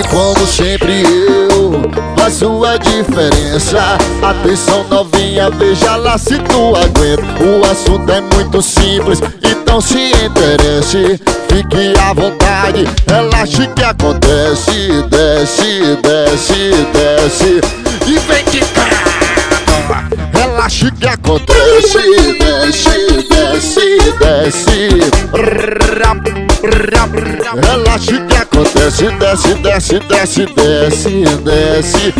E como sempre eu faço a diferença. Atenção novinha, veja lá se tu aguenta. O assunto é muito simples, então se interesse. Fique à vontade, relaxe que acontece. Desce, desce, desce e vem quicando. Relaxe que acontece. Desce, desce, desce. Relaxe que acontece. Desce, desce, desce, desce, desce.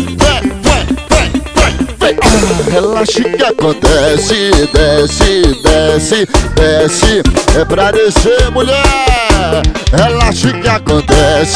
Vem. Relaxe que acontece. Desce, desce, desce. É pra descer, mulher. Relaxe que acontece.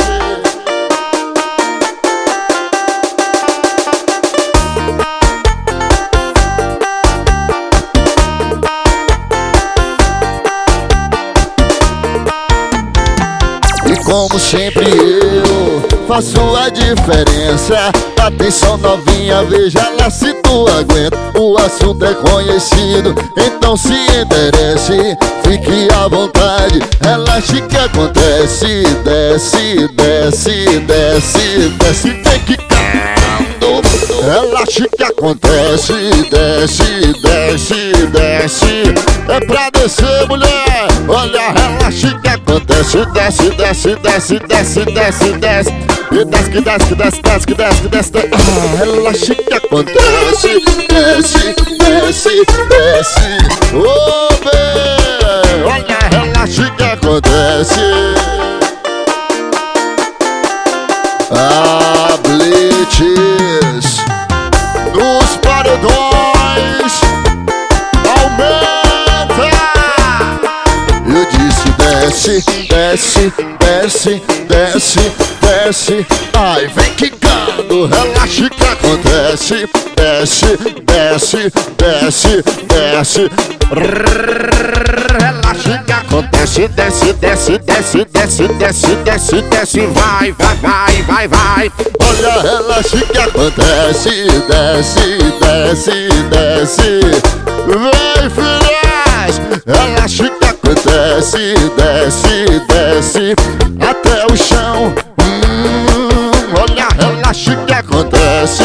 E como sempre eu faço a diferença. Atenção novinha, veja lá se tu aguenta. O assunto é conhecido, então se interesse. Fique à vontade, relaxe que acontece. Desce, desce, desce, desce, vem quicando. Relaxe que acontece. Desce, desce, desce. É pra descer, mulher. Olha, relaxe que acontece. Desce, desce, desce, desce, desce, desce. E desce, que desce, que desce, desce, que desce, que desce, desce. Relaxe que acontece. Desce, desce, desce. Oh, bem. Olha, relaxe que acontece. Ah, Blitz nos paredões aumenta. Eu disse desce, desce, desce, desce, desce. Ai, vem quicando, relaxe que acontece. Desce, desce, desce, desce. Relaxe que acontece. Desce, desce, desce, desce, desce, desce, desce. Vai, vai, vai, vai, vai. Olha, relaxe que acontece. Desce, desce, desce. Vem, filhas. Relaxe que acontece. Desce, desce até o chão. Olha, relaxe que acontece.